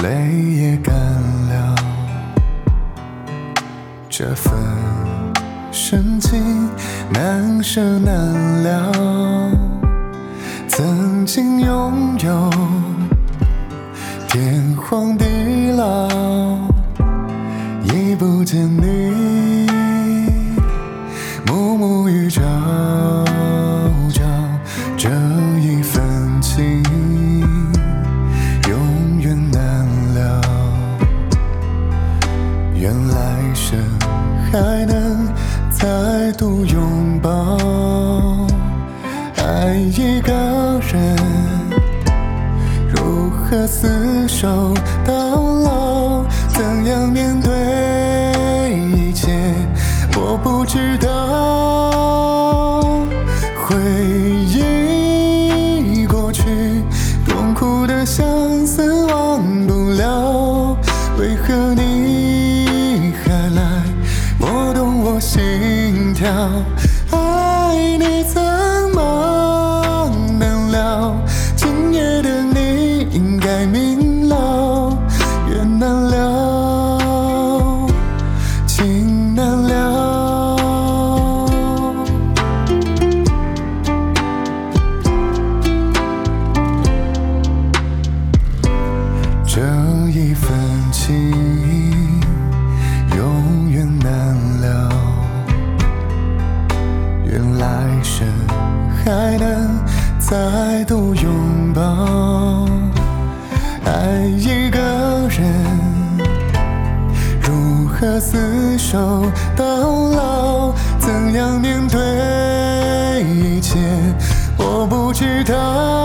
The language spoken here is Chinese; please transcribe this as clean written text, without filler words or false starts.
泪也干了，这份深情难舍难了。曾经拥有天荒地老，已不见你暮暮与朝朝，这一份情永远难了。愿来生还能再度拥抱，爱一个人如何厮守到老，怎样面对一切我不知道。回忆过去，痛苦的相思忘不了，为何你还来拨动我心跳？爱你怎么能了，今夜的你应该明了，缘难了，情难了。这一份情永远难了，愿来生还能再度拥抱。爱一个人如何厮守到老，怎样面对一切我不知道。